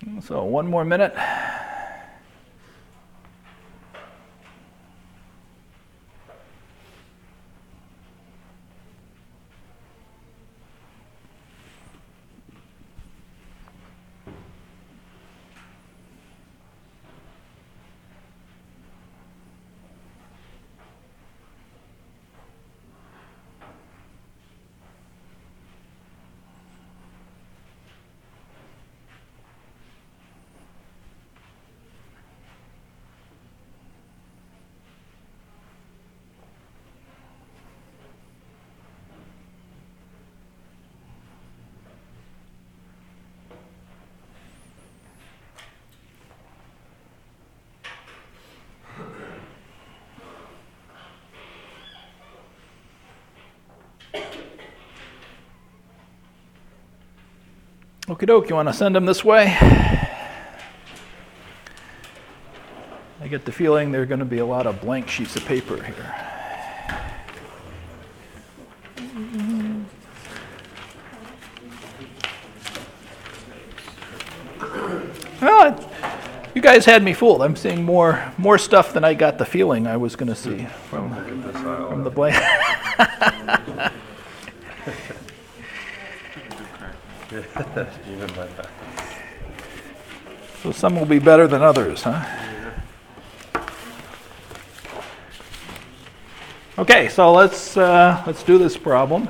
So 1 more minute. Okie doke, you want to send them this way? I get the feeling there are going to be a lot of blank sheets of paper here. Well, you guys had me fooled. I'm seeing more stuff than I got the feeling I was going to see from the blank. So some will be better than others, huh? Okay, so let's do this problem.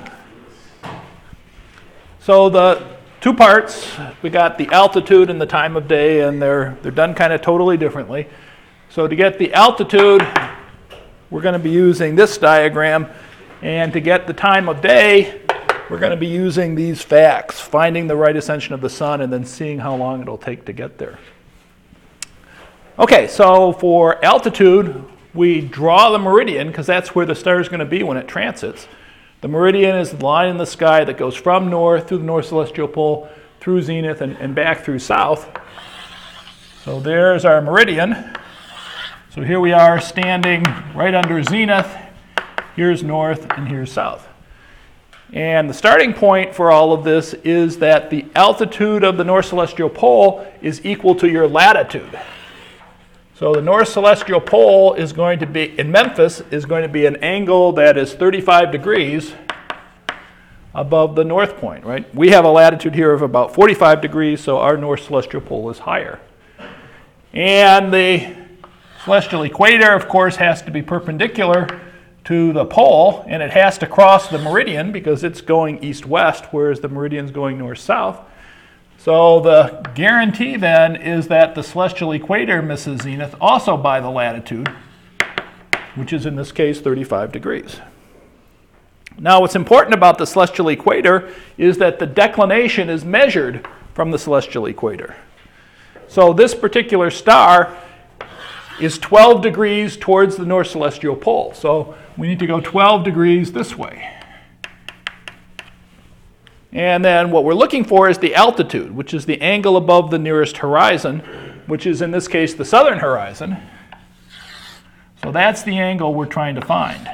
So the two parts, we got the altitude and the time of day, and they're done kind of totally differently. So to get the altitude, we're going to be using this diagram, and to get the time of day, we're going to be using these facts, finding the right ascension of the sun and then seeing how long it'll take to get there. Okay, so for altitude, we draw the meridian because that's where the star is going to be when it transits. The meridian is the line in the sky that goes from north through the north celestial pole, through zenith, and back through south. So there's our meridian. So here we are standing right under zenith. Here's north and here's south. And the starting point for all of this is that the altitude of the north celestial pole is equal to your latitude. So the north celestial pole is going to be, in Memphis, is going to be an angle that is 35 degrees above the north point, right? We have a latitude here of about 45 degrees, so our north celestial pole is higher. And the celestial equator, of course, has to be perpendicular to the pole, and it has to cross the meridian because it's going east-west, whereas the meridian's going north-south. So the guarantee then is that the celestial equator misses zenith also by the latitude, which is in this case 35 degrees. Now what's important about the celestial equator is that the declination is measured from the celestial equator. So this particular star is 12 degrees towards the north celestial pole. So we need to go 12 degrees this way. And then what we're looking for is the altitude, which is the angle above the nearest horizon, which is in this case the southern horizon. So that's the angle we're trying to find.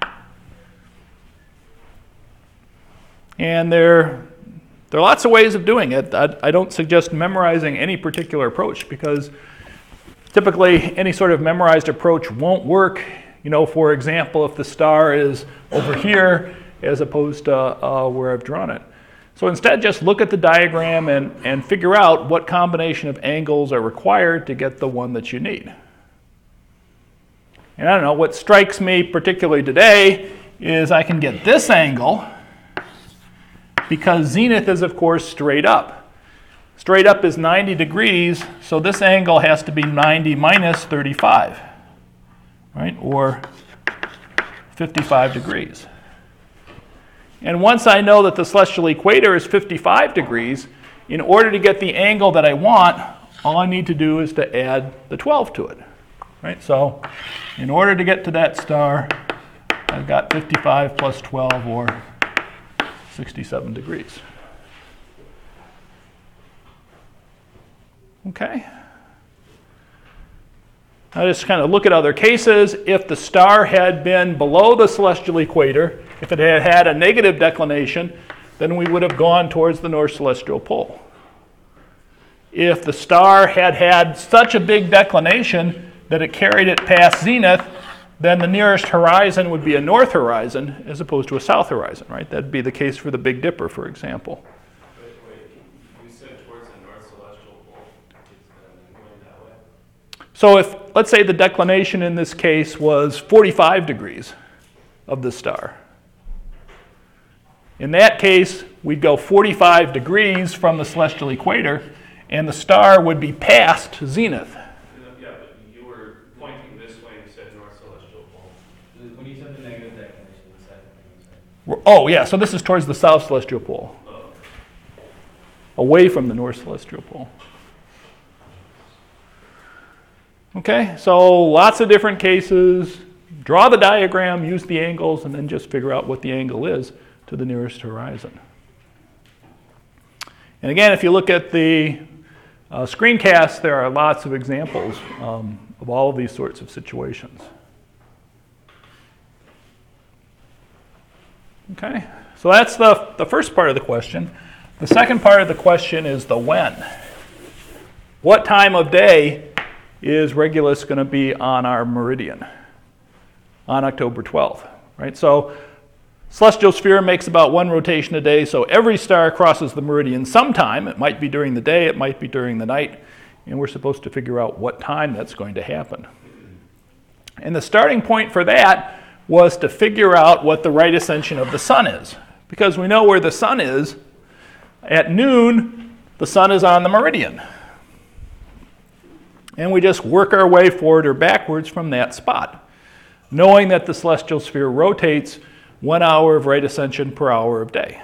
And there are lots of ways of doing it. I don't suggest memorizing any particular approach because typically any sort of memorized approach won't work. You know, for example, if the star is over here as opposed to where I've drawn it. So instead, just look at the diagram and figure out what combination of angles are required to get the one that you need. And I don't know, what strikes me particularly today is I can get this angle because zenith is, of course, straight up. Straight up is 90 degrees, so this angle has to be 90 minus 35, right, or 55 degrees. And once I know that the celestial equator is 55 degrees, in order to get the angle that I want, all I need to do is to add the 12 to it. Right? So in order to get to that star, I've got 55 plus 12, or 67 degrees. Okay. Now just kind of look at other cases. If the star had been below the celestial equator, if it had had a negative declination, then we would have gone towards the north celestial pole. if the star had had such a big declination that it carried it past zenith, then the nearest horizon would be a north horizon as opposed to a south horizon, right? That'd be the case for the Big Dipper, for example. Wait, you said towards the north celestial pole, it's going that way? So if, let's say the declination in this case was 45 degrees of the star. In that case, we'd go 45 degrees from the celestial equator, and the star would be past zenith. Yeah, but you were pointing this way and you said north celestial pole. When you said the negative declination, the second thing you said. Oh, yeah, so this is towards the south celestial pole, Oh. away from the north celestial pole. Okay, so lots of different cases. Draw the diagram, use the angles, and then just figure out what the angle is to the nearest horizon. And again, if you look at the screencast, there are lots of examples of all of these sorts of situations. Okay, so that's the first part of the question. The second part of the question is the when. What time of day is Regulus going to be on our meridian on October 12th, right? So celestial sphere makes about one rotation a day, so every star crosses the meridian sometime. It might be during the day, it might be during the night, and we're supposed to figure out what time that's going to happen. And the starting point for that was to figure out what the right ascension of the sun is, because we know where the sun is. At noon, the sun is on the meridian. And we just work our way forward or backwards from that spot, knowing that the celestial sphere rotates 1 hour of right ascension per hour of day.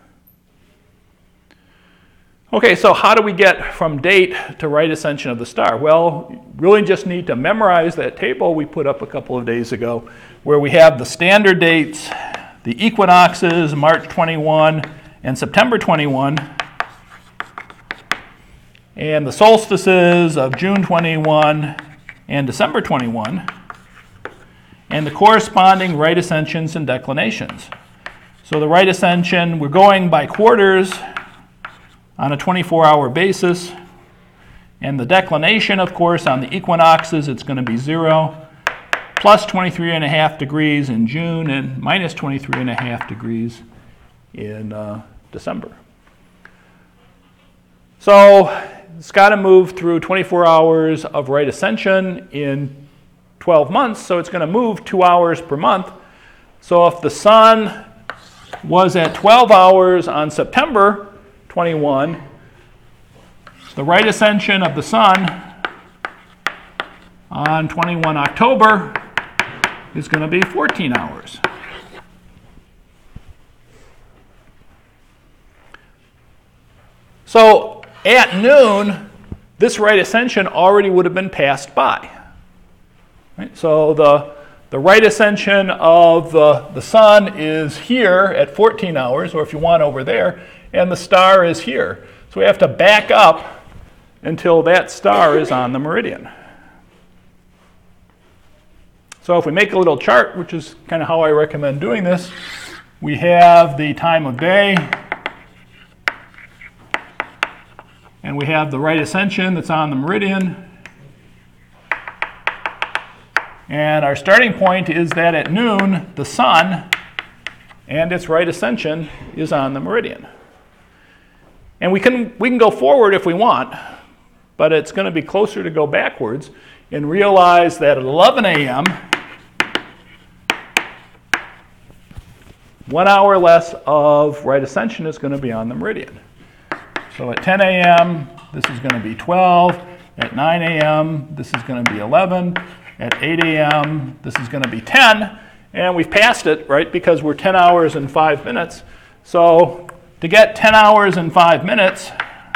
Okay, so how do we get from date to right ascension of the star? Well, you really just need to memorize that table we put up a couple of days ago, where we have the standard dates, the equinoxes, March 21 and September 21, and the solstices of June 21 and December 21, and the corresponding right ascensions and declinations. So the right ascension, we're going by quarters on a 24-hour basis, and the declination, of course, on the equinoxes, it's going to be 0, plus 23.5 degrees in June, and minus 23.5 degrees in December. So it's got to move through 24 hours of right ascension in 12 months, so it's going to move 2 hours per month. So if the sun was at 12 hours on September 21, the right ascension of the sun on 21 October is going to be 14 hours. So at noon, this right ascension already would have been passed by. Right? So the right ascension of the sun is here at 14 hours, or if you want over there, and the star is here. So we have to back up until that star is on the meridian. So if we make a little chart, which is kind of how I recommend doing this, we have the time of day, and we have the right ascension that's on the meridian. And our starting point is that at noon, the sun and its right ascension is on the meridian. And we can go forward if we want, but it's going to be closer to go backwards and realize that at 11 a.m., 1 hour less of right ascension is going to be on the meridian. So at 10 a.m., this is going to be 12. At 9 a.m., this is going to be 11. At 8 a.m., this is going to be 10. And we've passed it, right, because we're 10 hours and 5 minutes. So to get 10 hours and 5 minutes,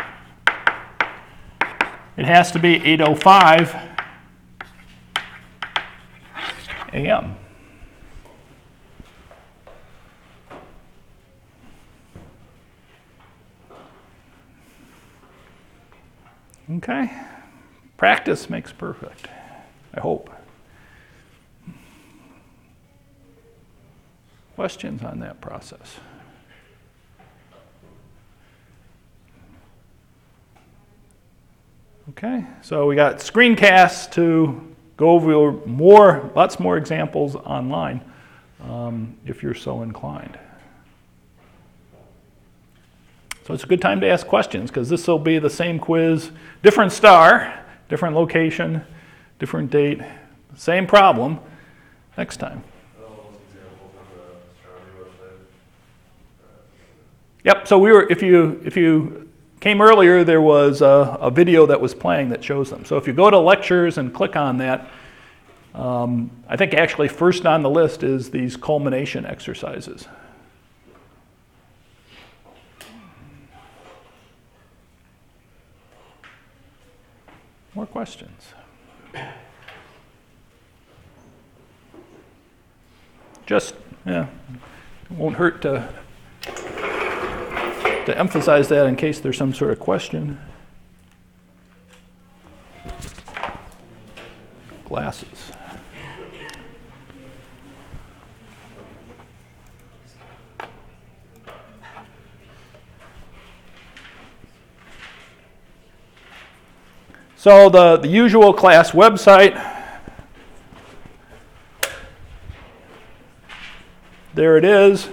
it has to be 8:05 a.m. Okay, practice makes perfect, I hope. Questions on that process? Okay, so we got screencasts to go over lots more examples online if you're so inclined. So it's a good time to ask questions because this will be the same quiz, different star, different location, different date, same problem next time. Yep, so if you came earlier, there was a video that was playing that shows them. So if you go to lectures and click on that, I think actually first on the list is these culmination exercises. More questions? Just, it won't hurt to emphasize that in case there's some sort of question. Glasses. So the usual class website, there it is.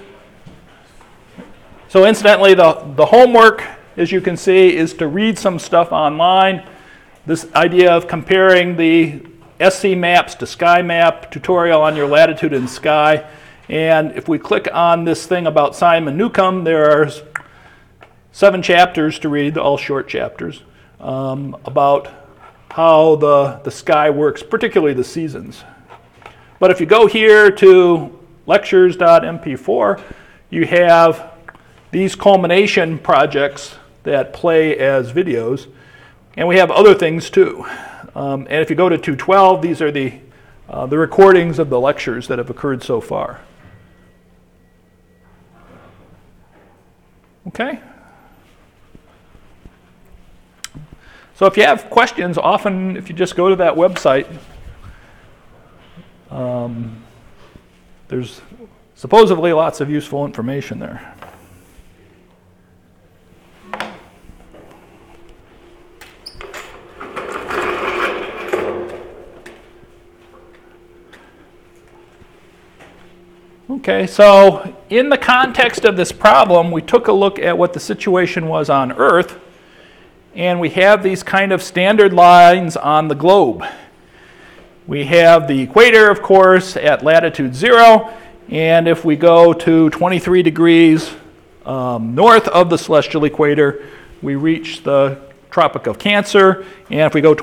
So incidentally, the homework, as you can see, is to read some stuff online. This idea of comparing the SC maps to sky map tutorial on your latitude and sky. And if we click on this thing about Simon Newcomb, there are 7 chapters to read, all short chapters, about how the sky works, particularly the seasons. But if you go here to lectures.mp4, you have these culmination projects that play as videos, and we have other things too. And if you go to 212, these are the recordings of the lectures that have occurred so far. Okay? So if you have questions, often if you just go to that website, there's supposedly lots of useful information there. Okay, so in the context of this problem, we took a look at what the situation was on Earth, and we have these kind of standard lines on the globe. We have the equator, of course, at latitude 0, and if we go to 23 degrees north of the celestial equator, we reach the Tropic of Cancer, and if we go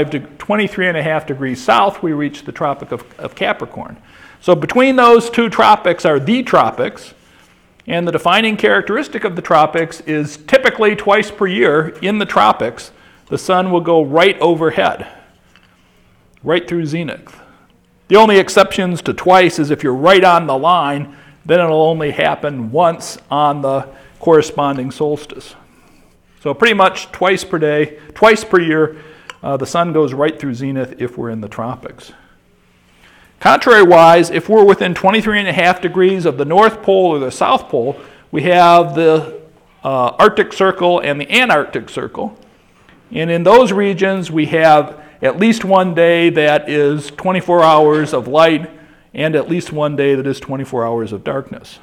23.5 degrees south, we reach the Tropic of Capricorn. So between those two tropics are the tropics, and the defining characteristic of the tropics is typically twice per year in the tropics, the sun will go right overhead, right through zenith. The only exceptions to twice is if you're right on the line, then it'll only happen once on the corresponding solstice. So pretty much twice per year, the sun goes right through zenith if we're in the tropics. Contrary-wise, if we're within 23.5 degrees of the North Pole or the South Pole, we have the Arctic Circle and the Antarctic Circle. And in those regions, we have at least one day that is 24 hours of light and at least one day that is 24 hours of darkness.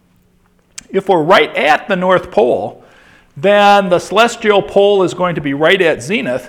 If we're right at the North Pole, then the celestial pole is going to be right at zenith.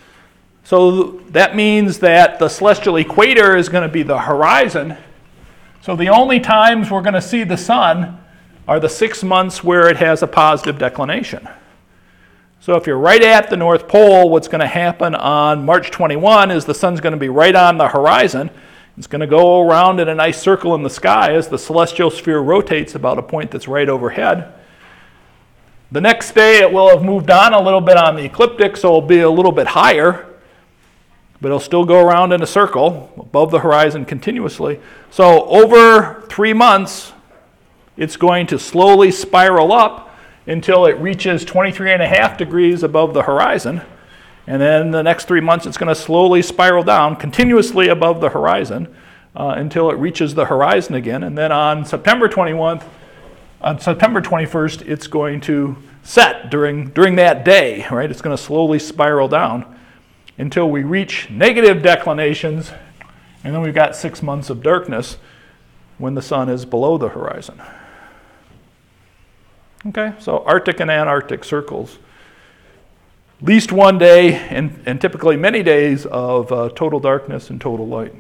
So that means that the celestial equator is going to be the horizon. So the only times we're going to see the sun are the 6 months where it has a positive declination. So if you're right at the North Pole, what's going to happen on March 21 is the sun's going to be right on the horizon. It's going to go around in a nice circle in the sky as the celestial sphere rotates about a point that's right overhead. The next day it will have moved on a little bit on the ecliptic, so it'll be a little bit higher, but it'll still go around in a circle above the horizon continuously. So over 3 months, it's going to slowly spiral up until it reaches 23.5 degrees above the horizon. And then the next 3 months, it's going to slowly spiral down continuously above the horizon until it reaches the horizon again. And then on September 21st, it's going to set during that day, right? It's going to slowly spiral down until we reach negative declinations, and then we've got 6 months of darkness when the sun is below the horizon. Okay, so Arctic and Antarctic circles. At least one day, and typically many days, of total darkness and total light.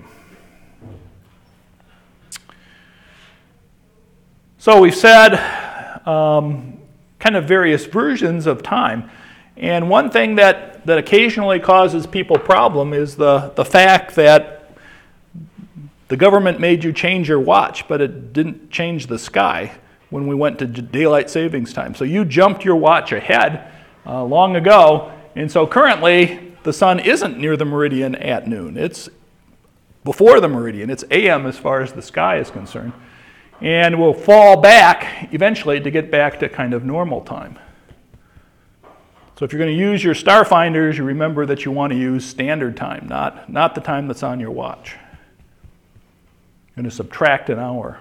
So we've said kind of various versions of time. And one thing that occasionally causes people problem is the fact that the government made you change your watch, but it didn't change the sky when we went to daylight savings time. So you jumped your watch ahead long ago, and so currently the sun isn't near the meridian at noon. It's before the meridian. It's AM as far as the sky is concerned. And will fall back eventually to get back to kind of normal time. So if you're going to use your star finders, you remember that you want to use standard time, not the time that's on your watch. You're going to subtract an hour.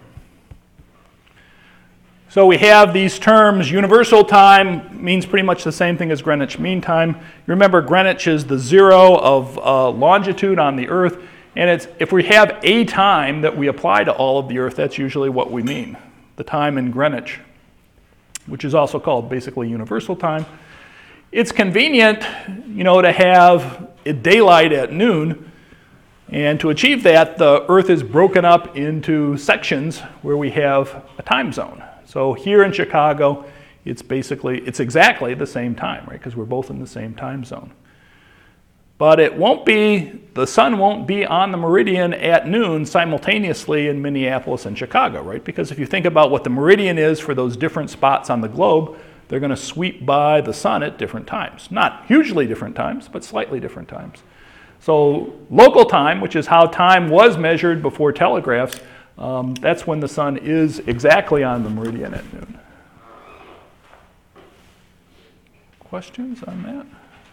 So we have these terms. Universal time means pretty much the same thing as Greenwich Mean Time. You remember Greenwich is the zero of longitude on the Earth, and it's if we have a time that we apply to all of the Earth, that's usually what we mean, the time in Greenwich, which is also called basically universal time. It's convenient, to have daylight at noon, and to achieve that, the Earth is broken up into sections where we have a time zone. So here in Chicago, it's exactly the same time, right? Because we're both in the same time zone. But the sun won't be on the meridian at noon simultaneously in Minneapolis and Chicago, right? Because if you think about what the meridian is for those different spots on the globe, they're going to sweep by the sun at different times. Not hugely different times, but slightly different times. So local time, which is how time was measured before telegraphs, that's when the sun is exactly on the meridian at noon. Questions on that?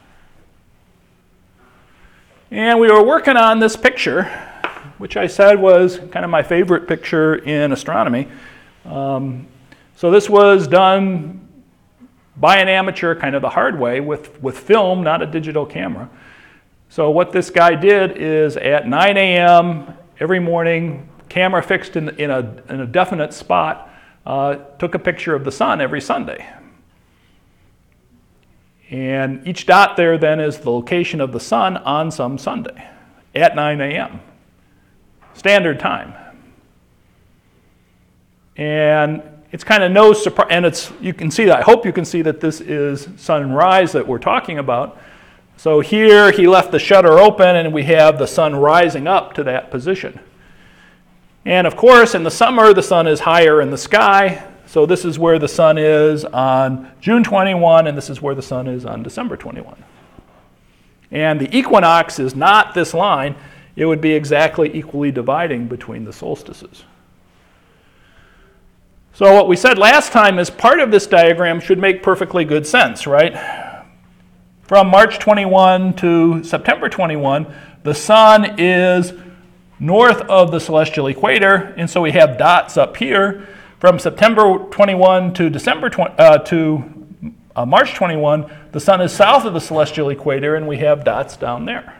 And we were working on this picture, which I said was kind of my favorite picture in astronomy. So this was done by an amateur kind of the hard way with film, not a digital camera. So what this guy did is at 9 a.m. every morning, camera fixed in a definite spot, took a picture of the sun every Sunday. And each dot there then is the location of the sun on some Sunday at 9 a.m. Standard time. And it's kind of no surprise, and you can see that. I hope you can see that this is sunrise that we're talking about. So here he left the shutter open, and we have the sun rising up to that position. And of course, in the summer, the sun is higher in the sky. So this is where the sun is on June 21, and this is where the sun is on December 21. And the equinox is not this line. It would be exactly equally dividing between the solstices. So what we said last time is part of this diagram should make perfectly good sense, right? From March 21 to September 21, the sun is north of the celestial equator, and so we have dots up here. From September 21 to March 21, the sun is south of the celestial equator, and we have dots down there.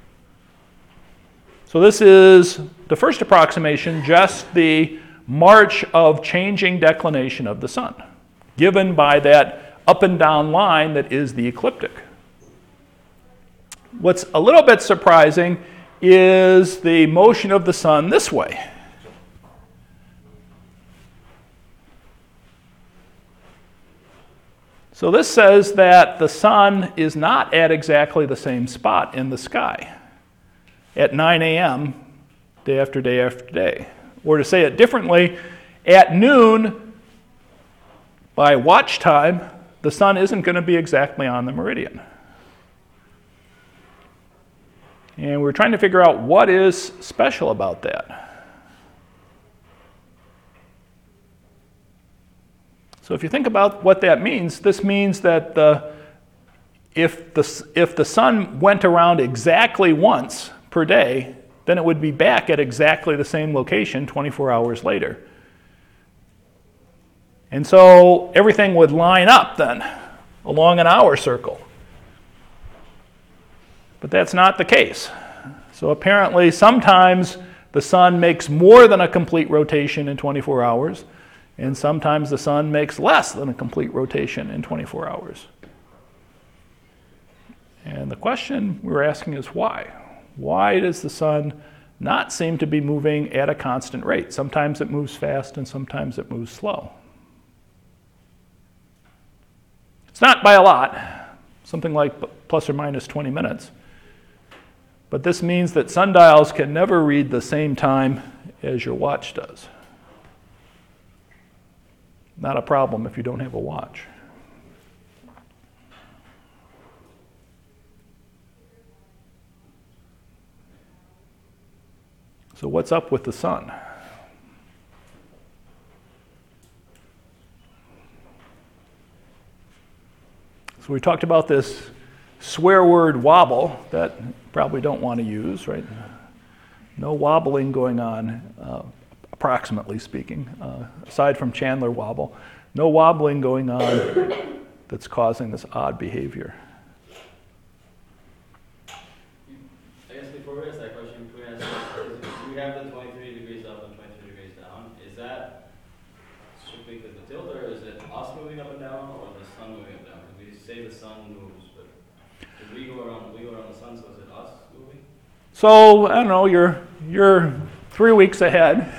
So this is the first approximation, just the march of changing declination of the sun, given by that up and down line that is the ecliptic. What's a little bit surprising is the motion of the sun this way. So this says that the sun is not at exactly the same spot in the sky at 9 a.m. day after day after day. Or to say it differently, at noon, by watch time, the sun isn't going to be exactly on the meridian. And we're trying to figure out what is special about that. So if you think about what that means, this means that if the sun went around exactly once per day, then it would be back at exactly the same location 24 hours later. And so everything would line up then along an hour circle. But that's not the case. So apparently sometimes the sun makes more than a complete rotation in 24 hours, and sometimes the sun makes less than a complete rotation in 24 hours. And the question we're asking is why? Why does the sun not seem to be moving at a constant rate? Sometimes it moves fast and sometimes it moves slow. It's not by a lot, something like plus or minus 20 minutes. But this means that sundials can never read the same time as your watch does. Not a problem if you don't have a watch. So what's up with the sun? So we talked about this swear word wobble that you probably don't want to use, right? No wobbling going on, approximately speaking, aside from Chandler wobble. No wobbling going on that's causing this odd behavior. I guess before we ask that question, can we ask, we have the 23 degrees up and 23 degrees down. Is that strictly because of the tilt, or is it us moving up and down, or the sun moving up and down? Because we say the sun moves, but if we go around the sun, so is it us moving? So, I don't know, you're 3 weeks ahead.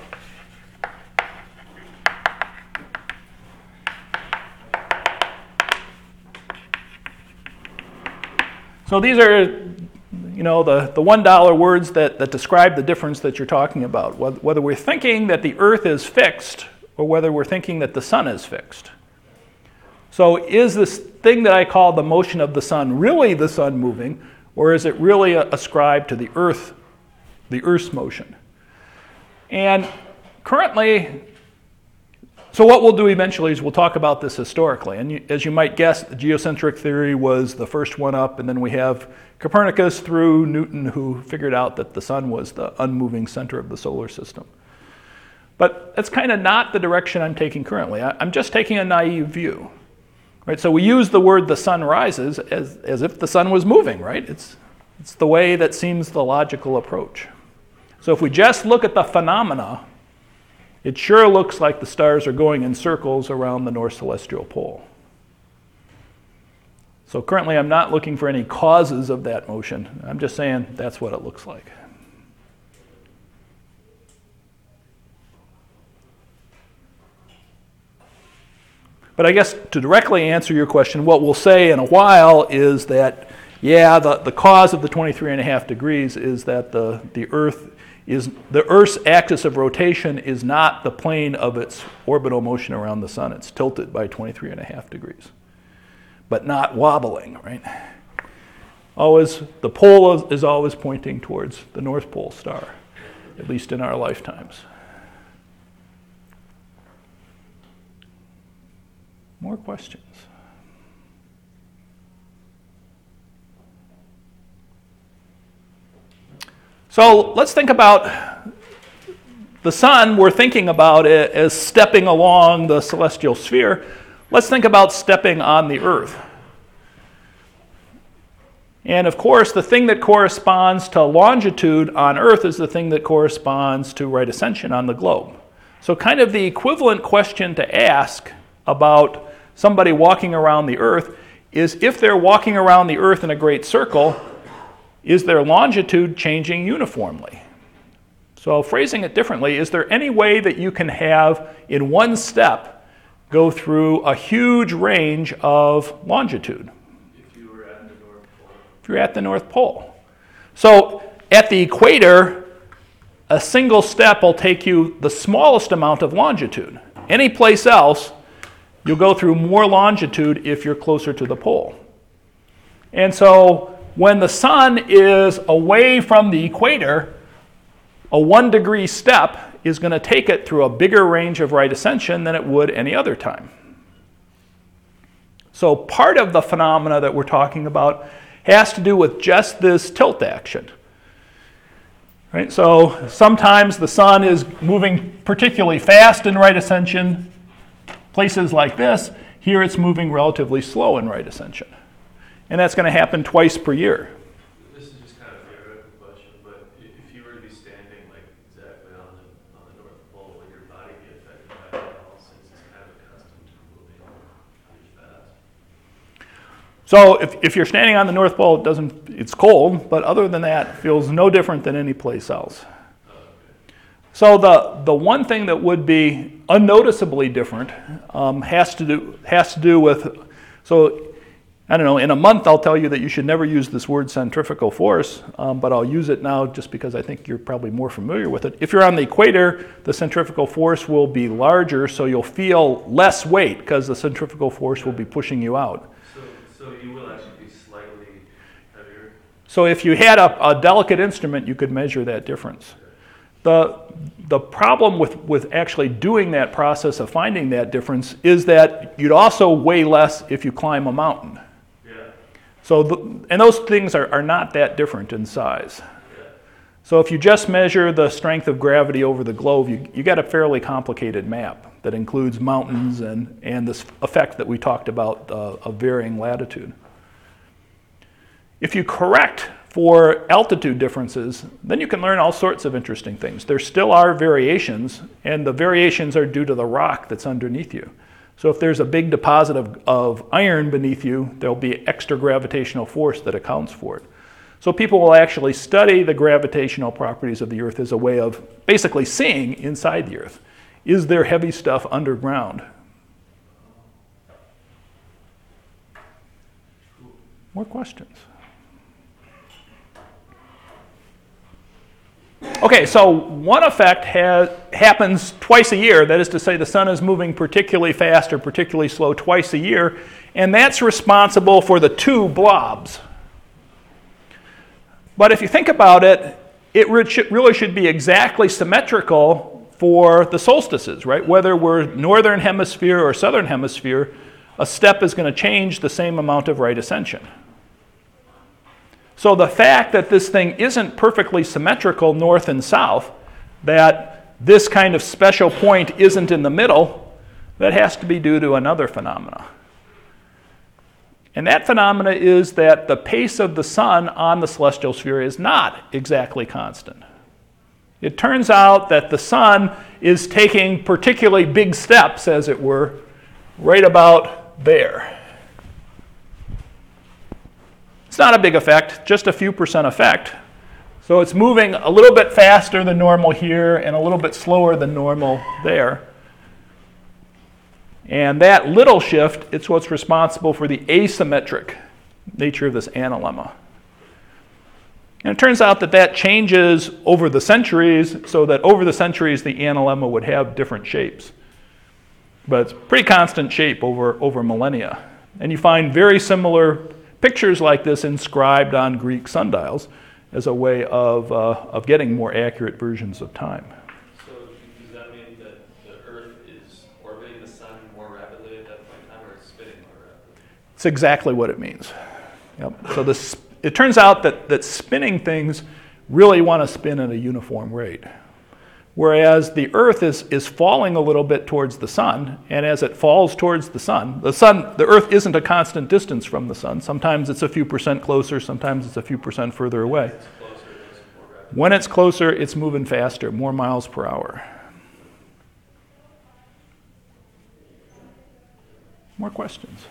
So these are, you know, the $1 words that describe the difference that you're talking about, whether we're thinking that the Earth is fixed or whether we're thinking that the sun is fixed. So is this thing that I call the motion of the sun really the sun moving, or is it really ascribed to the Earth's motion? And currently, so what we'll do eventually is we'll talk about this historically. And as you might guess, the geocentric theory was the first one up, and then we have Copernicus through Newton, who figured out that the sun was the unmoving center of the solar system. But that's kind of not the direction I'm taking currently. I'm just taking a naive view. Right? So we use the word the sun rises as if the sun was moving, right? It's the way that seems the logical approach. So if we just look at the phenomena, it sure looks like the stars are going in circles around the North Celestial Pole. So currently I'm not looking for any causes of that motion. I'm just saying that's what it looks like. But I guess to directly answer your question, what we'll say in a while is that, yeah, the cause of the 23.5 degrees is that the Earth's axis of rotation is not the plane of its orbital motion around the sun. It's tilted by 23.5 degrees, but not wobbling, right? Always, the pole is always pointing towards the North Pole star, at least in our lifetimes. More questions? So let's think about the sun. We're thinking about it as stepping along the celestial sphere. Let's think about stepping on the Earth. And of course, the thing that corresponds to longitude on Earth is the thing that corresponds to right ascension on the globe. So kind of the equivalent question to ask about somebody walking around the Earth is, if they're walking around the Earth in a great circle, is their longitude changing uniformly? So phrasing it differently, is there any way that you can have in one step go through a huge range of longitude? If you were at the North Pole. If you're at the North Pole. So at the equator, a single step will take you the smallest amount of longitude. Any place else, you'll go through more longitude if you're closer to the pole. And so when the sun is away from the equator, a 1 degree step is going to take it through a bigger range of right ascension than it would any other time. So part of the phenomena that we're talking about has to do with just this tilt action. Right? So sometimes the sun is moving particularly fast in right ascension, places like this. Here it's moving relatively slow in right ascension. And that's going to happen twice per year. So if you're standing on the North Pole, it's cold, but other than that, it feels no different than any place else. So the one thing that would be unnoticeably different has to do with, so I don't know, in a month I'll tell you that you should never use this word centrifugal force, but I'll use it now just because I think you're probably more familiar with it. If you're on the equator, the centrifugal force will be larger, so you'll feel less weight because the centrifugal force will be pushing you out. So you will actually be slightly heavier? So if you had a delicate instrument, you could measure that difference. The problem with actually doing that process of finding that difference is that you'd also weigh less if you climb a mountain. Yeah. So and those things are not that different in size. Yeah. So if you just measure the strength of gravity over the globe, you get a fairly complicated map that includes mountains and this effect that we talked about of varying latitude. If you correct for altitude differences, then you can learn all sorts of interesting things. There still are variations, and the variations are due to the rock that's underneath you. So if there's a big deposit of iron beneath you, there'll be extra gravitational force that accounts for it. So people will actually study the gravitational properties of the Earth as a way of basically seeing inside the Earth. Is there heavy stuff underground? More questions? Okay, so one effect happens twice a year. That is to say, the sun is moving particularly fast or particularly slow twice a year, and that's responsible for the two blobs. But if you think about it, it really should be exactly symmetrical for the solstices, right? Whether we're northern hemisphere or southern hemisphere, a step is going to change the same amount of right ascension. So the fact that this thing isn't perfectly symmetrical north and south, that this kind of special point isn't in the middle, that has to be due to another phenomena. And that phenomena is that the pace of the sun on the celestial sphere is not exactly constant. It turns out that the sun is taking particularly big steps, as it were, right about there. It's not a big effect, just a few % effect. So it's moving a little bit faster than normal here and a little bit slower than normal there. And that little shift, it's what's responsible for the asymmetric nature of this analemma. And it turns out that that changes over the centuries, so that over the centuries the analemma would have different shapes. But it's pretty constant shape over millennia. And you find very similar pictures like this inscribed on Greek sundials as a way of getting more accurate versions of time. So does that mean that the Earth is orbiting the sun more rapidly at that point in time, or it's spinning more rapidly? It's exactly what it means. Yep. So it turns out that spinning things really want to spin at a uniform rate. Whereas the Earth is falling a little bit towards the sun, and as it falls towards the Earth isn't a constant distance from the sun. Sometimes it's a few % closer, sometimes it's a few % further away. It's closer, it's more rapid. When it's closer, it's moving faster, more miles per hour. More questions?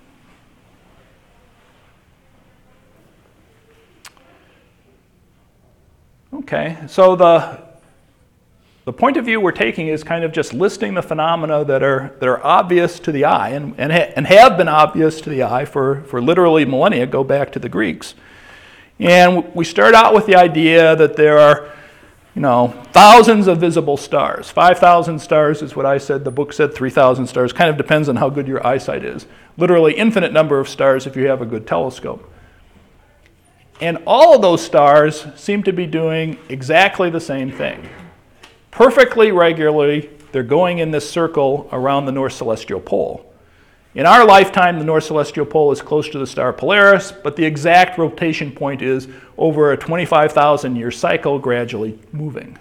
Okay, so the point of view we're taking is kind of just listing the phenomena that are obvious to the eye and have been obvious to the eye for literally millennia, go back to the Greeks. And we start out with the idea that there are, thousands of visible stars. 5,000 stars is what I said. The book said 3,000 stars. Kind of depends on how good your eyesight is. Literally infinite number of stars if you have a good telescope. And all of those stars seem to be doing exactly the same thing. Perfectly regularly, they're going in this circle around the North Celestial Pole. In our lifetime, the North Celestial Pole is close to the star Polaris, but the exact rotation point is over a 25,000-year cycle, gradually moving.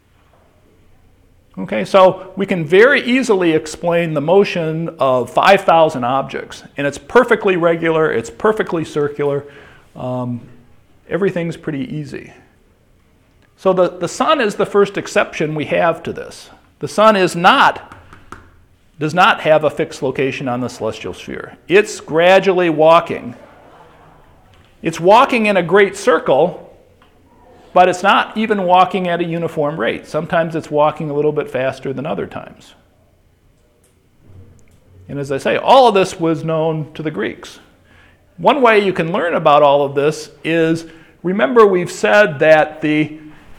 Okay, so we can very easily explain the motion of 5,000 objects, and it's perfectly regular, it's perfectly circular. Everything's pretty easy. So the sun is the first exception we have to this. The sun is not does not have a fixed location on the celestial sphere. It's gradually walking. It's walking in a great circle, but it's not even walking at a uniform rate. Sometimes it's walking a little bit faster than other times. And as I say, all of this was known to the Greeks. One way you can learn about all of this is, remember we've said that the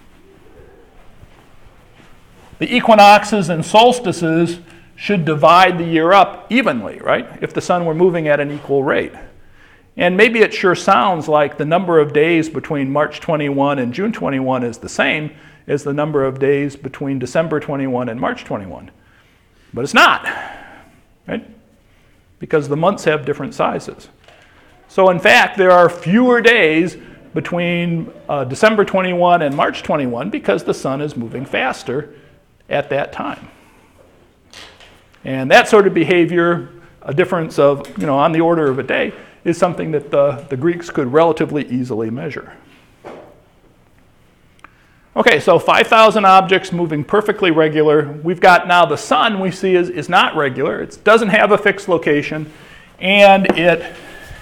equinoxes and solstices should divide the year up evenly, right? If the sun were moving at an equal rate. And maybe it sure sounds like the number of days between March 21 and June 21 is the same as the number of days between December 21 and March 21. But it's not, right? Because the months have different sizes. So in fact, there are fewer days between December 21 and March 21 because the sun is moving faster at that time. And that sort of behavior, a difference of, on the order of a day, is something that the Greeks could relatively easily measure. Okay, so 5,000 objects moving perfectly regular. We've got now the sun we see is not regular. It doesn't have a fixed location, and it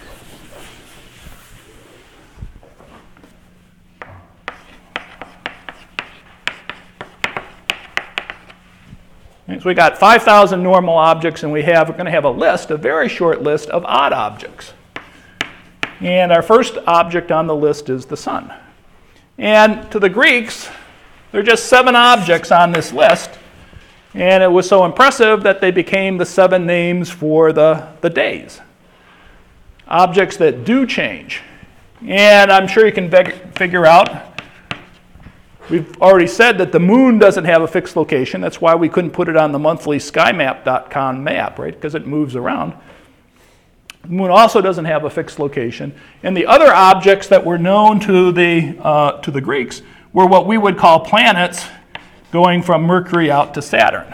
so we got 5,000 normal objects, and we're going to have a very short list of odd objects. And our first object on the list is the sun. And to the Greeks, there are just 7 objects on this list. And it was so impressive that they became the 7 names for the days. Objects that do change. And I'm sure you can figure out, we've already said that the moon doesn't have a fixed location. That's why we couldn't put it on the monthly skymap.com map, right? Because it moves around. The moon also doesn't have a fixed location. And the other objects that were known to the Greeks were what we would call planets going from Mercury out to Saturn.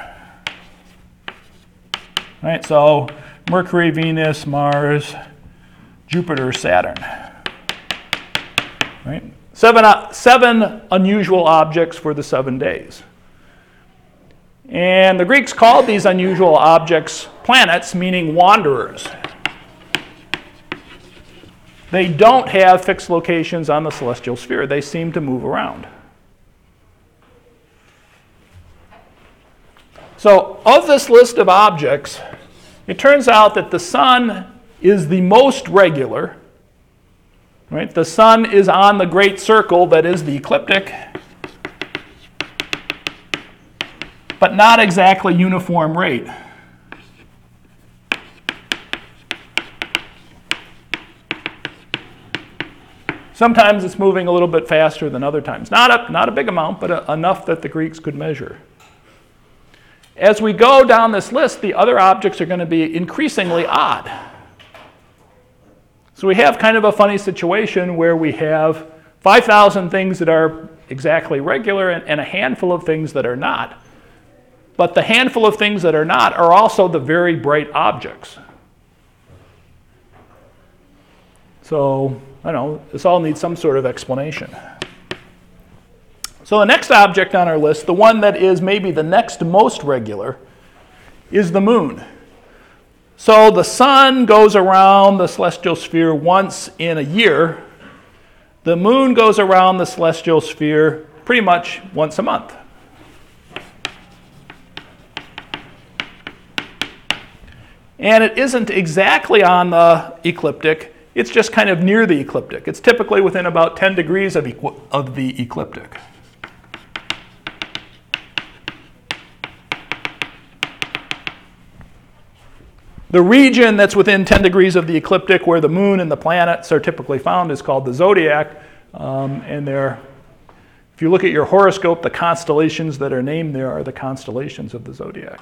Right? So Mercury, Venus, Mars, Jupiter, Saturn. Right? Seven unusual objects for the 7 days. And the Greeks called these unusual objects planets, meaning wanderers. They don't have fixed locations on the celestial sphere. They seem to move around. So, of this list of objects, it turns out that the sun is the most regular. Right? The sun is on the great circle that is the ecliptic, but not exactly uniform rate. Sometimes it's moving a little bit faster than other times. Not a big amount, but enough that the Greeks could measure. As we go down this list, the other objects are going to be increasingly odd. So we have kind of a funny situation where we have 5,000 things that are exactly regular and a handful of things that are not. But the handful of things that are not are also the very bright objects. So, I don't know, this all needs some sort of explanation. So the next object on our list, the one that is maybe the next most regular, is the moon. So the sun goes around the celestial sphere once in a year. The moon goes around the celestial sphere pretty much once a month. And it isn't exactly on the ecliptic. It's just kind of near the ecliptic. It's typically within about 10 degrees of the ecliptic. The region that's within 10 degrees of the ecliptic where the moon and the planets are typically found is called the zodiac. And if you look at your horoscope, the constellations that are named there are the constellations of the zodiac.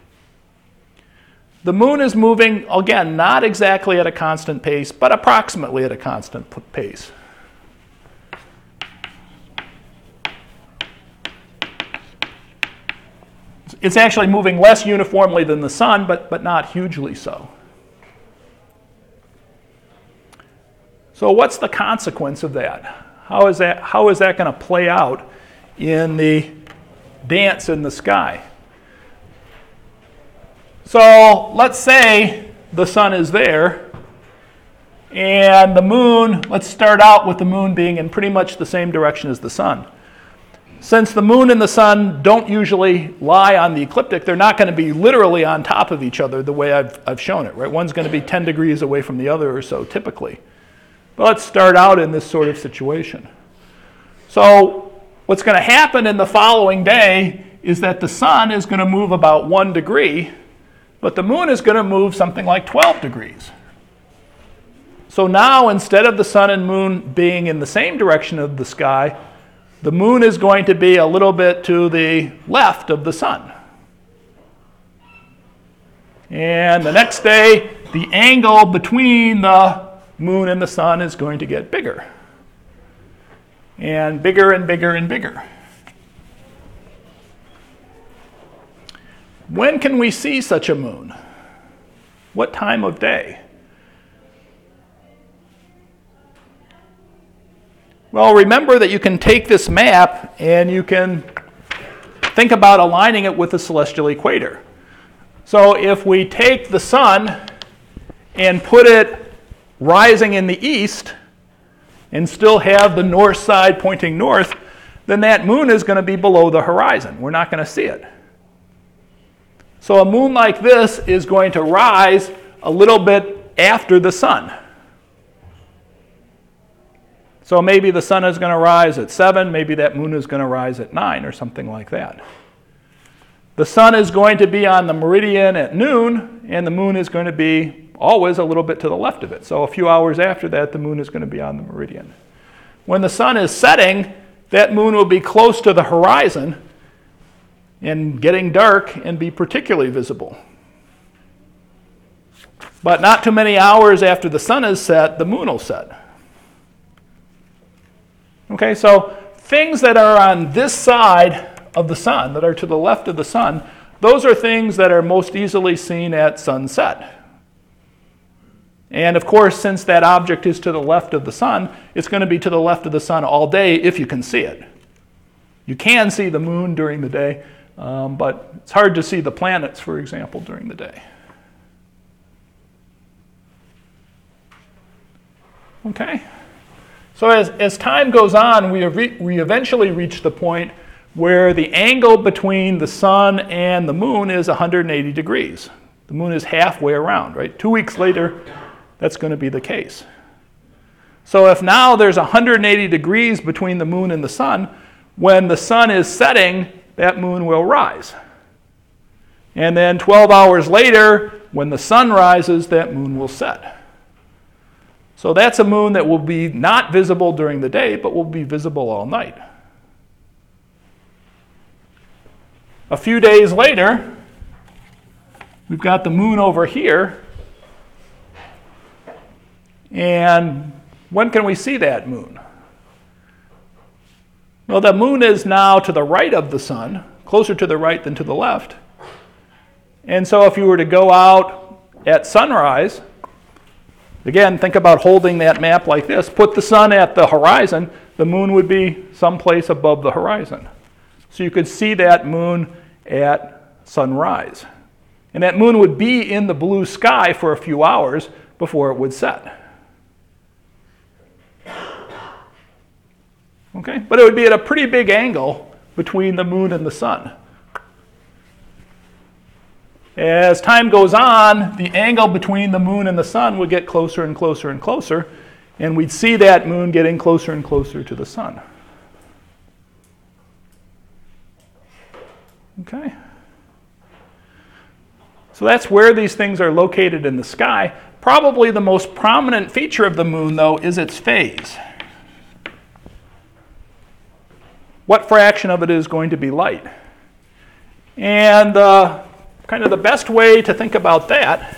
The moon is moving, again, not exactly at a constant pace, but approximately at a constant pace. It's actually moving less uniformly than the sun, but not hugely so. So what's the consequence of that? How is that going to play out in the dance in the sky? So let's say the sun is there, and the moon, let's start out with the moon being in pretty much the same direction as the sun. Since the moon and the sun don't usually lie on the ecliptic, they're not going to be literally on top of each other the way I've shown it, right? One's going to be 10 degrees away from the other or so typically. But let's start out in this sort of situation. So what's going to happen in the following day is that the sun is going to move about 1 degree, but the moon is going to move something like 12 degrees. So now instead of the sun and moon being in the same direction of the sky, the moon is going to be a little bit to the left of the sun. And the next day, the angle between the moon and the sun is going to get bigger. And bigger and bigger and bigger. When can we see such a moon? What time of day? Well, remember that you can take this map and you can think about aligning it with the celestial equator. So if we take the sun and put it rising in the east and still have the north side pointing north, then that moon is going to be below the horizon. We're not going to see it. So a moon like this is going to rise a little bit after the sun. So maybe the sun is going to rise at 7, maybe that moon is going to rise at 9 or something like that. The sun is going to be on the meridian at noon, and the moon is going to be always a little bit to the left of it. So a few hours after that, the moon is going to be on the meridian. When the sun is setting, that moon will be close to the horizon and getting dark and be particularly visible. But not too many hours after the sun is set, the moon will set. Okay, so things that are on this side of the sun, that are to the left of the sun, those are things that are most easily seen at sunset. And of course, since that object is to the left of the sun, it's going to be to the left of the sun all day if you can see it. You can see the moon during the day, but it's hard to see the planets, for example, during the day. Okay. So as time goes on, we eventually reach the point where the angle between the sun and the moon is 180 degrees. The moon is halfway around, right? 2 weeks later, that's going to be the case. So if now there's 180 degrees between the moon and the sun, when the sun is setting, that moon will rise. And then 12 hours later, when the sun rises, that moon will set. So that's a moon that will be not visible during the day, but will be visible all night. A few days later, we've got the moon over here. And when can we see that moon? Well, the moon is now to the right of the sun, closer to the right than to the left. And so if you were to go out at sunrise, again, think about holding that map like this. Put the sun at the horizon, the moon would be someplace above the horizon. So you could see that moon at sunrise. And that moon would be in the blue sky for a few hours before it would set. Okay? But it would be at a pretty big angle between the moon and the sun. As time goes on, the angle between the moon and the sun would get closer and closer and closer, and we'd see that moon getting closer and closer to the sun. Okay? So that's where these things are located in the sky. Probably the most prominent feature of the moon, though, is its phase. What fraction of it is going to be light? And kind of the best way to think about that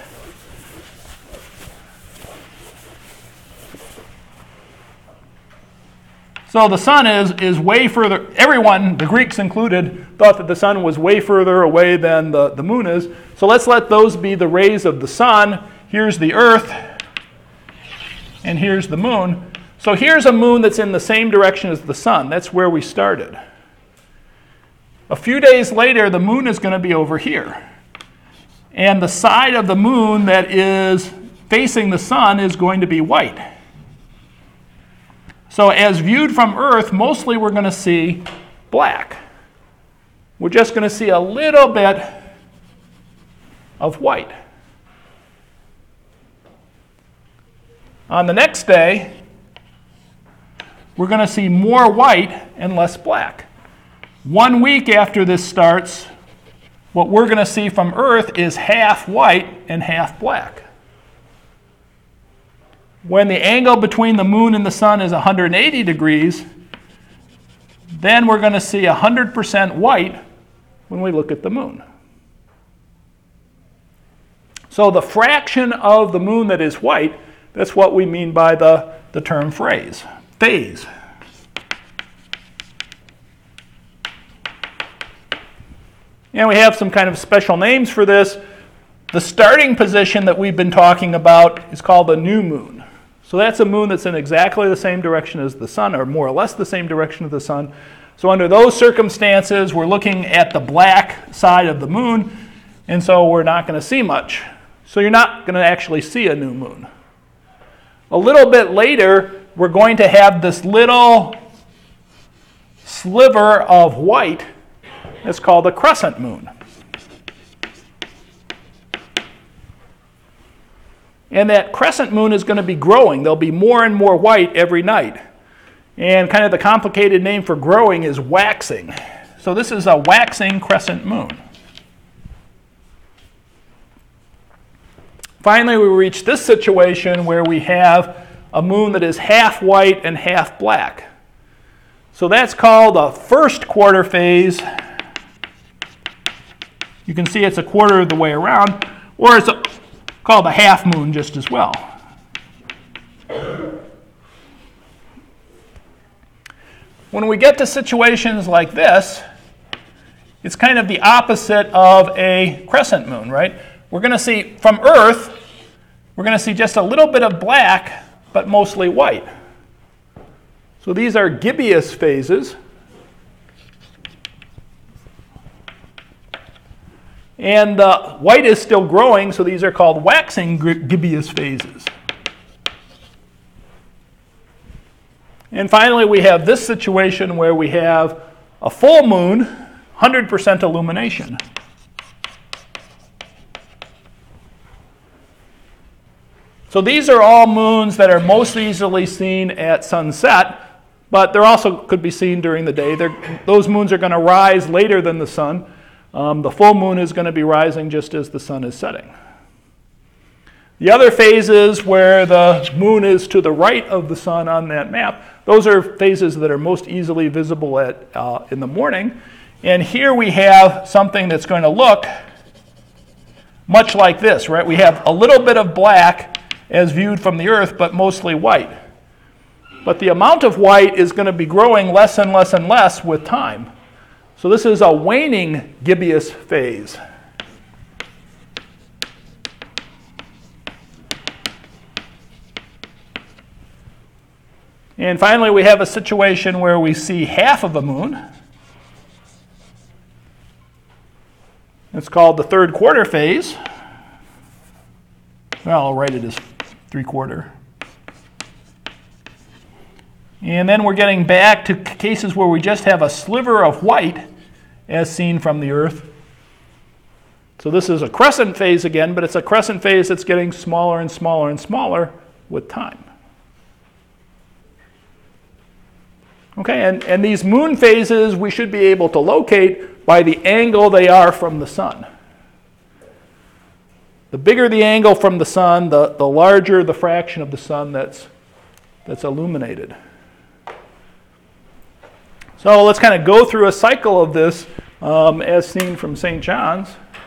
so the sun is way further. Everyone, the Greeks included, thought that the sun was way further away than the moon is. So let's let those be the rays of the sun. Here's the Earth, and here's the moon. So here's a moon that's in the same direction as the sun. That's where we started. A few days later, the moon is going to be over here. and the side of the moon that is facing the sun is going to be white. So as viewed from Earth, mostly we're going to see black. We're just going to see a little bit of white. On the next day, we're going to see more white and less black. 1 week after this starts, what we're going to see from Earth is half white and half black. When the angle between the moon and the sun is 180 degrees, then we're going to see 100% white when we look at the moon. So the fraction of the moon that is white, that's what we mean by the term phase. And we have some kind of special names for this. The starting position that we've been talking about is called the new moon. So that's a moon that's in exactly the same direction as the sun, or more or less the same direction as the sun. So under those circumstances, we're looking at the black side of the moon, and so we're not going to see much. So you're not going to actually see a new moon. A little bit later, we're going to have this little sliver of white. It's called a crescent moon. And that crescent moon is going to be growing. There'll be more and more white every night. And kind of the complicated name for growing is waxing. So this is a waxing crescent moon. Finally, we reach this situation where we have a moon that is half white and half black. So that's called a first quarter phase. You can see it's a quarter of the way around, or it's called a half moon just as well. When we get to situations like this, it's kind of the opposite of a crescent moon, right? We're going to see, from Earth, we're going to see just a little bit of black, but mostly white. So these are gibbous phases. And white is still growing, so these are called waxing gibbous phases. And finally, we have this situation where we have a full moon, 100% illumination. So these are all moons that are most easily seen at sunset, but they're also could be seen during the day. Those moons are going to rise later than the sun. The full moon is going to be rising just as the sun is setting. The other phases where the moon is to the right of the sun on that map, those are phases that are most easily visible in the morning. And here we have something that's going to look much like this, right? We have a little bit of black as viewed from the Earth, but mostly white. But the amount of white is going to be growing less and less and less with time. So this is a waning gibbous phase. And finally, we have a situation where we see half of a moon. It's called the third quarter phase. Well, I'll write it as 3/4. And then we're getting back to cases where we just have a sliver of white as seen from the Earth. So this is a crescent phase again, but it's a crescent phase that's getting smaller and smaller and smaller with time. Okay, and these moon phases we should be able to locate by the angle they are from the sun. The bigger the angle from the sun, the larger the fraction of the sun that's illuminated. So let's kind of go through a cycle of this as seen from St. John's.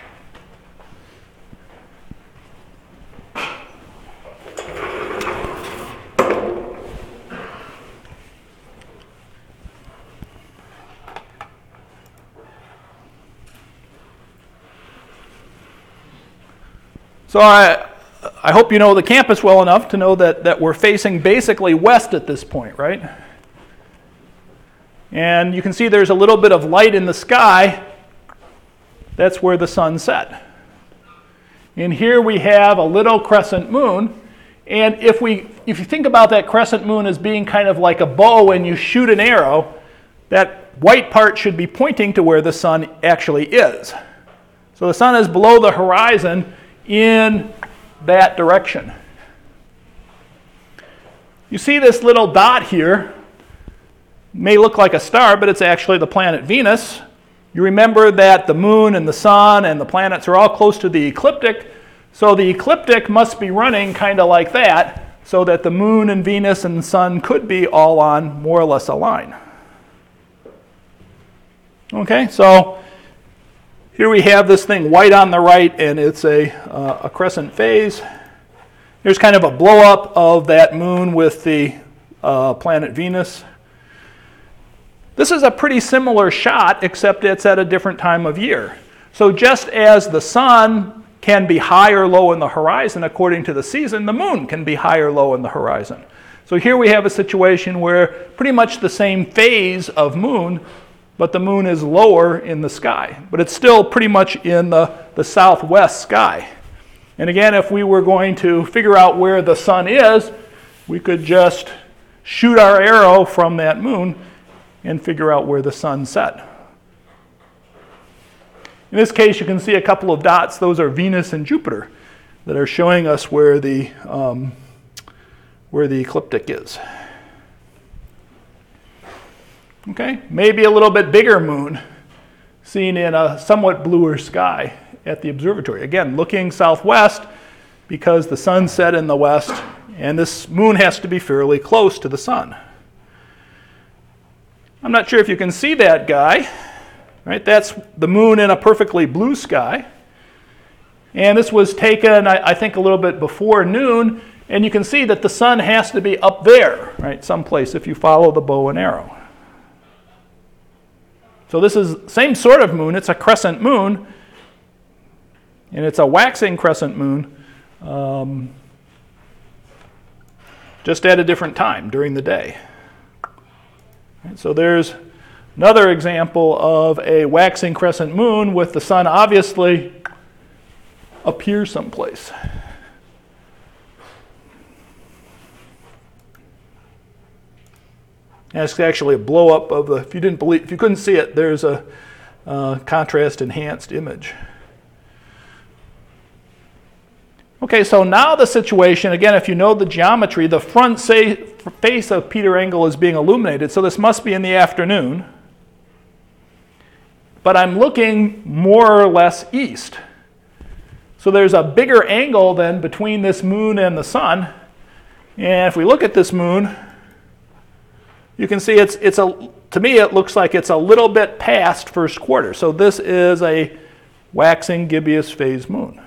So I hope you know the campus well enough to know that we're facing basically west at this point, right? And you can see there's a little bit of light in the sky. That's where the sun set. And here we have a little crescent moon. And if you think about that crescent moon as being kind of like a bow and you shoot an arrow, that white part should be pointing to where the sun actually is. So the sun is below the horizon in that direction. You see this little dot here. May look like a star, but it's actually the planet Venus. You remember that the moon and the sun and the planets are all close to the ecliptic. So the ecliptic must be running kind of like that, so that the moon and Venus and the sun could be all on more or less a line. Okay, so here we have this thing white on the right, and it's a crescent phase. Here's kind of a blow-up of that moon with the planet Venus. This is a pretty similar shot, except it's at a different time of year. So just as the sun can be high or low in the horizon according to the season, the moon can be high or low in the horizon. So here we have a situation where pretty much the same phase of moon, but the moon is lower in the sky. But it's still pretty much in the southwest sky. And again, if we were going to figure out where the sun is, we could just shoot our arrow from that moon and figure out where the sun set. In this case, you can see a couple of dots. Those are Venus and Jupiter that are showing us where the ecliptic is. Okay, maybe a little bit bigger moon seen in a somewhat bluer sky at the observatory. Again, looking southwest because the sun set in the west, and this moon has to be fairly close to the sun. I'm not sure if you can see that guy. Right, that's the moon in a perfectly blue sky. And this was taken, I think, a little bit before noon, and you can see that the sun has to be up there, right, someplace if you follow the bow and arrow. So this is the same sort of moon. It's a crescent moon, and it's a waxing crescent moon, just at a different time during the day. Right, so there's another example of a waxing crescent moon with the sun obviously up here someplace. And it's actually a blow up of the, if you couldn't see it, there's a contrast enhanced image. Okay, so now the situation, again, if you know the geometry, the front face of Peter Engel is being illuminated, so this must be in the afternoon. But I'm looking more or less east. So there's a bigger angle then between this moon and the sun. And if we look at this moon, you can see to me it looks like it's a little bit past first quarter. So this is a waxing gibbous phase moon.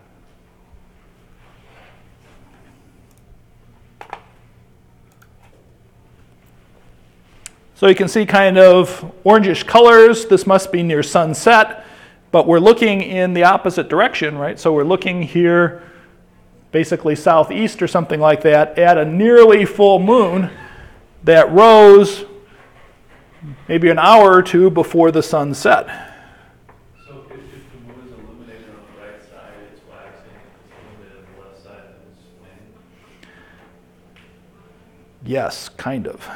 So you can see kind of orangish colors. This must be near sunset, but we're looking in the opposite direction, right? So we're looking here, basically southeast or something like that, at a nearly full moon that rose maybe an hour or two before the sun set. So if the moon is illuminated on the right side, it's waxing. If it's illuminated on the left side, then it's waning? Yes, kind of.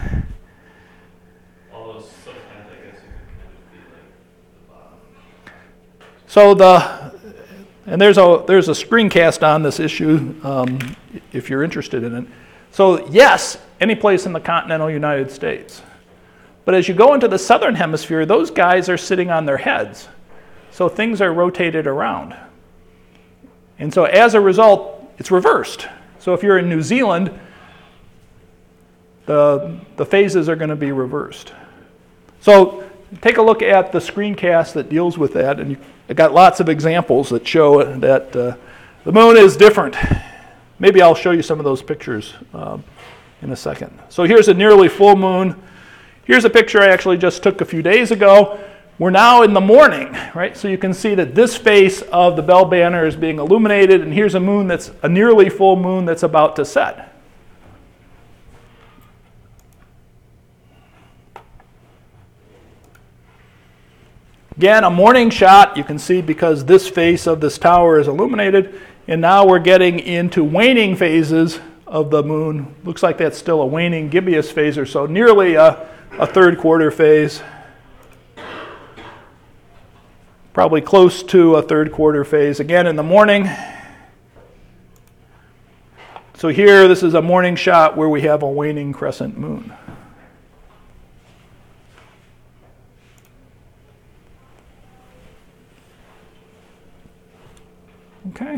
Sometimes I guess it can kind of be like the bottom. So there's a screencast on this issue if you're interested in it. So yes, any place in the continental United States. But as you go into the southern hemisphere, those guys are sitting on their heads. So things are rotated around. And so as a result, it's reversed. So if you're in New Zealand, the phases are going to be reversed. So take a look at the screencast that deals with that, and you've got lots of examples that show that the moon is different. Maybe I'll show you some of those pictures in a second. So here's a nearly full moon. Here's a picture I actually just took a few days ago. We're now in the morning, right? So you can see that this face of the bell banner is being illuminated, and here's a moon that's a nearly full moon that's about to set. Again, a morning shot, you can see because this face of this tower is illuminated, and now we're getting into waning phases of the moon. Looks like that's still a waning gibbous phase or so, nearly a third quarter phase. Probably close to a third quarter phase again in the morning. So here, this is a morning shot where we have a waning crescent moon. Okay.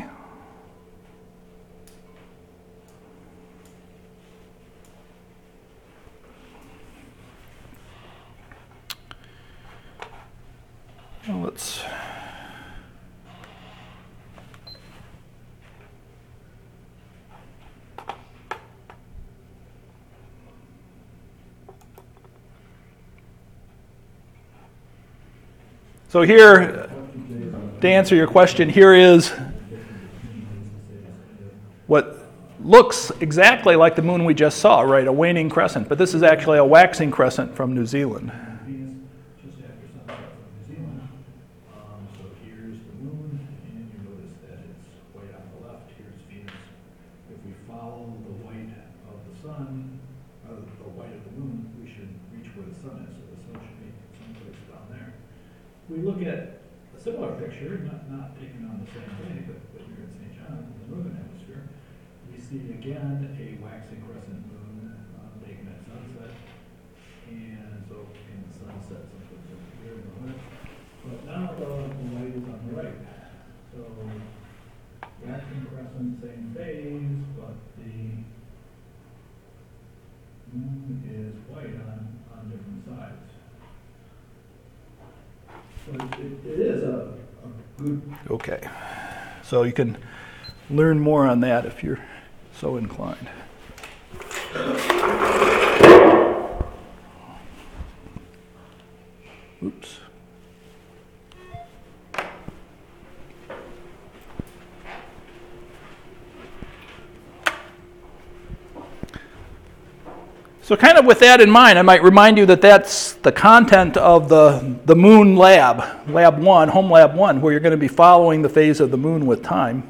Well, let's so here, to answer your question, here is what looks exactly like the moon we just saw, right? A waning crescent, but this is actually a waxing crescent from New Zealand. Just after sunset from New Zealand. So here's the moon, and you notice that it's white on the left. Here's Venus. If we follow the white of the sun, the white of the moon, we should reach where the sun is. So the sun should be someplace down there. We look at a similar picture, not taken on the same day, but here in St. John, in the northern hemisphere. We see again a waxing crescent moon taken at sunset. And so in the sunset, someplace over here in the west. But now the light is on the right. So waxing crescent, same phase, but the moon is white on different sides. So it is a good. Okay. So you can learn more on that if you're so inclined. Oops. So kind of with that in mind, I might remind you that that's the content of the Moon Lab, Lab 1, Home Lab 1, where you're going to be following the phase of the moon with time.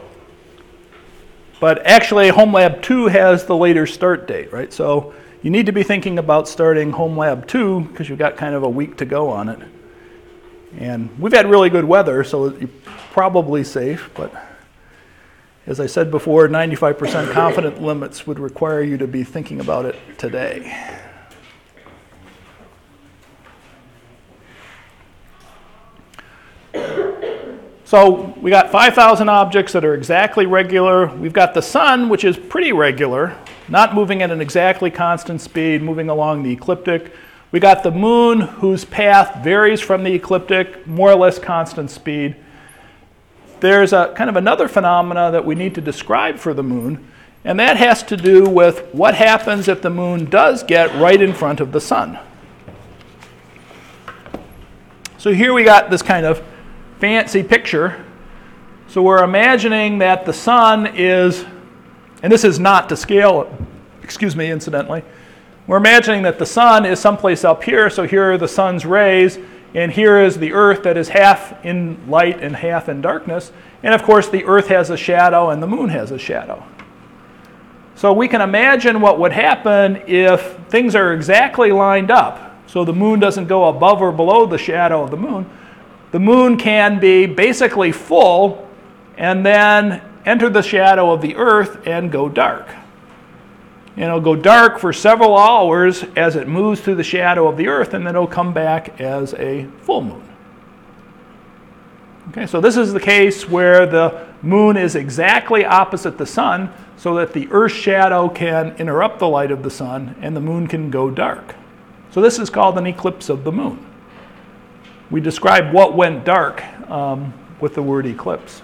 But actually, Home Lab 2 has the later start date, right? So you need to be thinking about starting Home Lab 2 because you've got kind of a week to go on it. And we've had really good weather, so you're probably safe, but as I said before, 95% confidence limits would require you to be thinking about it today. So we got 5,000 objects that are exactly regular. We've got the sun, which is pretty regular, not moving at an exactly constant speed, moving along the ecliptic. We got the moon, whose path varies from the ecliptic, more or less constant speed. There's a kind of another phenomena that we need to describe for the moon, and that has to do with what happens if the moon does get right in front of the sun. So here we got this kind of fancy picture. So we're imagining that the sun is, and this is not to scale, excuse me, incidentally. We're imagining that the sun is someplace up here, so here are the sun's rays, and here is the Earth that is half in light and half in darkness. And of course, the Earth has a shadow and the moon has a shadow. So we can imagine what would happen if things are exactly lined up. So the moon doesn't go above or below the shadow of the moon. The moon can be basically full and then enter the shadow of the Earth and go dark. And it'll go dark for several hours as it moves through the shadow of the Earth, and then it'll come back as a full moon. Okay, so this is the case where the moon is exactly opposite the sun, so that the Earth's shadow can interrupt the light of the sun, and the moon can go dark. So this is called an eclipse of the moon. We describe what went dark with the word eclipse.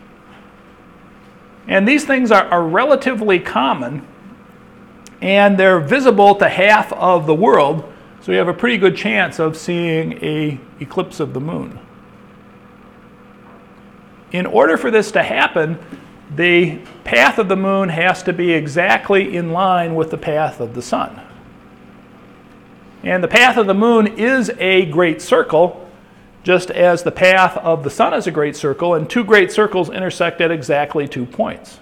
And these things are relatively common, and they're visible to half of the world, so you have a pretty good chance of seeing an eclipse of the moon. In order for this to happen, the path of the moon has to be exactly in line with the path of the sun. And the path of the moon is a great circle, just as the path of the sun is a great circle, and two great circles intersect at exactly 2 points.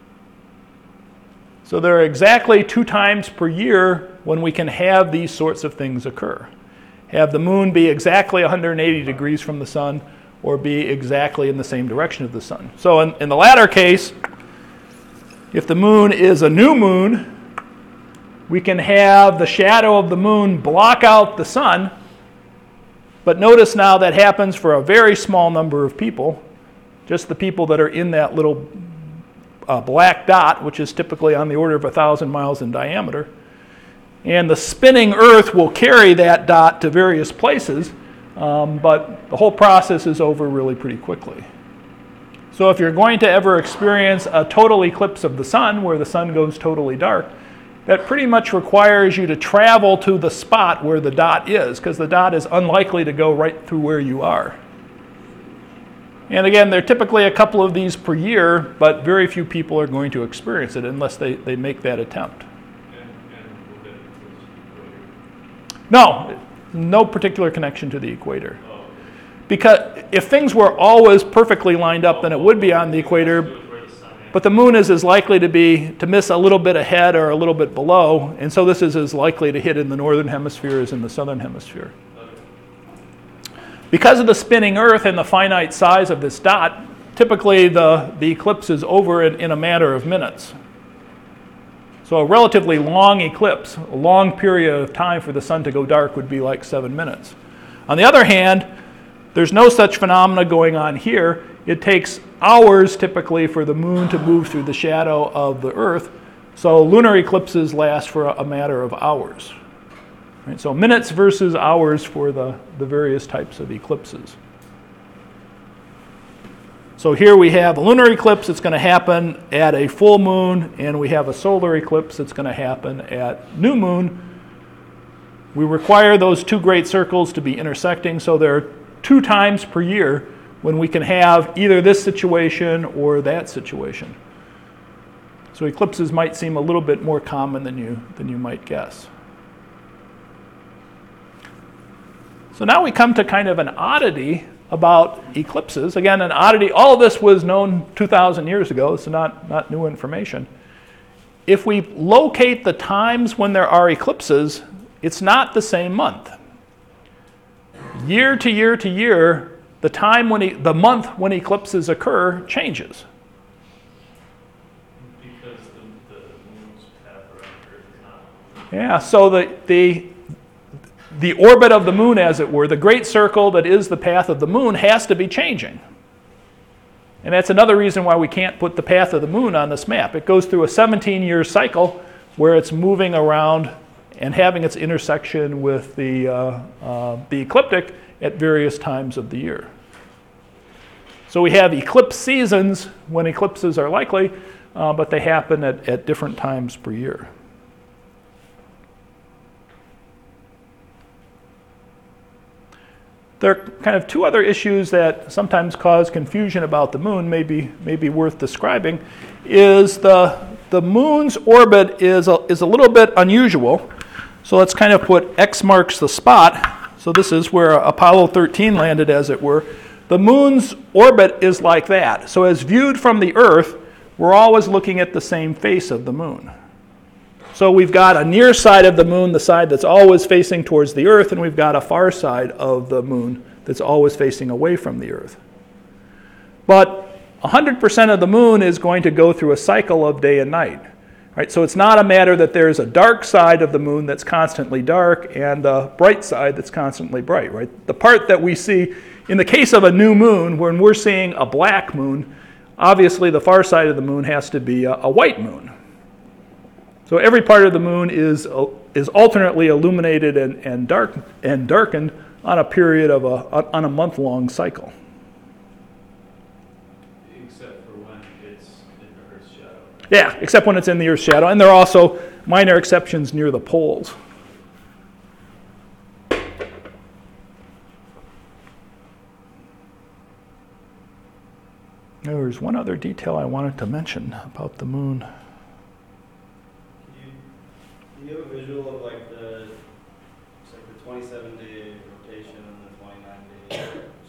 So there are exactly 2 times per year when we can have these sorts of things occur. Have the moon be exactly 180 degrees from the sun, or be exactly in the same direction of the sun. So in the latter case, if the moon is a new moon, we can have the shadow of the moon block out the sun, but notice now that happens for a very small number of people, just the people that are in that little black dot, which is typically on the order of 1,000 miles in diameter. And the spinning Earth will carry that dot to various places, but the whole process is over really pretty quickly. So if you're going to ever experience a total eclipse of the sun, where the sun goes totally dark, that pretty much requires you to travel to the spot where the dot is, because the dot is unlikely to go right through where you are. And again, there are typically a couple of these per year, but very few people are going to experience it unless they make that attempt. No, no particular connection to the equator. Because if things were always perfectly lined up, then it would be on the equator. But the moon is as likely to miss a little bit ahead or a little bit below, and so this is as likely to hit in the northern hemisphere as in the southern hemisphere. Because of the spinning Earth and the finite size of this dot, typically the eclipse is over in a matter of minutes. So a relatively long eclipse, a long period of time for the sun to go dark would be like 7 minutes. On the other hand, there's no such phenomena going on here. It takes hours typically for the moon to move through the shadow of the Earth. So lunar eclipses last for a matter of hours. Right? So minutes versus hours for the various types of eclipses. So here we have a lunar eclipse that's going to happen at a full moon, and we have a solar eclipse that's going to happen at new moon. We require those 2 great circles to be intersecting, so there are 2 times per year when we can have either this situation or that situation. So eclipses might seem a little bit more common than you might guess. So now we come to kind of an oddity about eclipses. Again, an oddity, all of this was known 2,000 years ago, so not new information. If we locate the times when there are eclipses, it's not the same month. Year to year to year, the month when eclipses occur changes. Because the moon's path around Earth is not. Yeah, so the orbit of the moon, as it were, the great circle that is the path of the moon, has to be changing. And that's another reason why we can't put the path of the moon on this map. It goes through a 17-year cycle where it's moving around and having its intersection with the ecliptic at various times of the year. So we have eclipse seasons when eclipses are likely, but they happen at different times per year. There are kind of 2 other issues that sometimes cause confusion about the moon, maybe worth describing. Is the moon's orbit is a little bit unusual. So let's kind of put X marks the spot. So this is where Apollo 13 landed, as it were. The moon's orbit is like that. So as viewed from the Earth, we're always looking at the same face of the moon. So we've got a near side of the moon, the side that's always facing towards the Earth, and we've got a far side of the moon that's always facing away from the Earth. But 100% of the moon is going to go through a cycle of day and night. Right? So it's not a matter that there's a dark side of the moon that's constantly dark and a bright side that's constantly bright. Right? The part that we see, in the case of a new moon, when we're seeing a black moon, obviously the far side of the moon has to be a white moon. So every part of the moon is alternately illuminated and darkened on a period of on a month-long cycle. Except for when it's in the Earth's shadow. Yeah, except when it's in the Earth's shadow. And there are also minor exceptions near the poles. There's one other detail I wanted to mention about the moon. Do you have a visual of like the 27-day rotation and the 29-day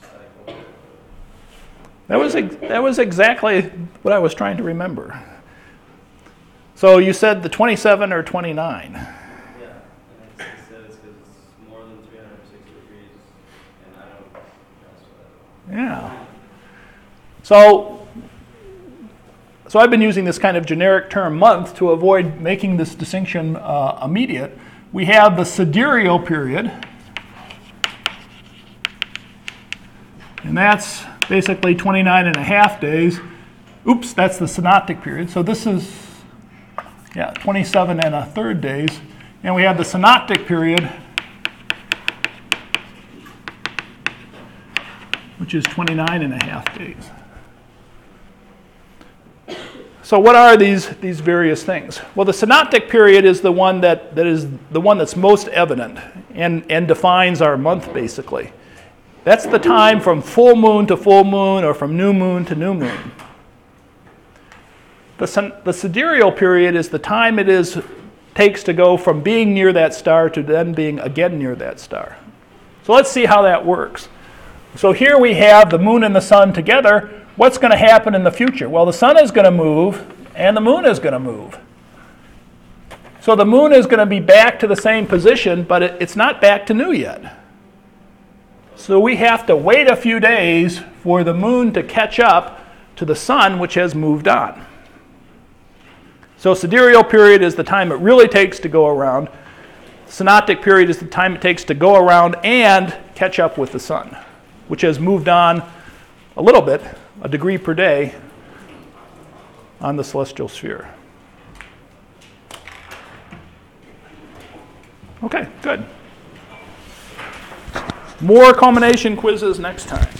That was exactly what I was trying to remember. So you said the 27 or 29. Yeah, and it says because it's more than 360 degrees, and I don't, that's what Yeah. So I've been using this kind of generic term month to avoid making this distinction immediate. We have the sidereal period, and that's basically 29 and a half days. Oops, that's the synoptic period. So this is, 27 and a third days. And we have the synoptic period, which is 29 and a half days. So what are these various things? Well, the synoptic period is the one that is the one that's most evident and defines our month, basically. That's the time from full moon to full moon or from new moon to new moon. The sidereal period is the time takes to go from being near that star to then being again near that star. So let's see how that works. So here we have the moon and the sun together. What's going to happen in the future? Well, the sun is going to move and the moon is going to move. So the moon is going to be back to the same position, but it's not back to new yet. So we have to wait a few days for the moon to catch up to the sun, which has moved on. So sidereal period is the time it really takes to go around. Synoptic period is the time it takes to go around and catch up with the sun, which has moved on a little bit, a degree per day, on the celestial sphere. Okay, good. More culmination quizzes next time.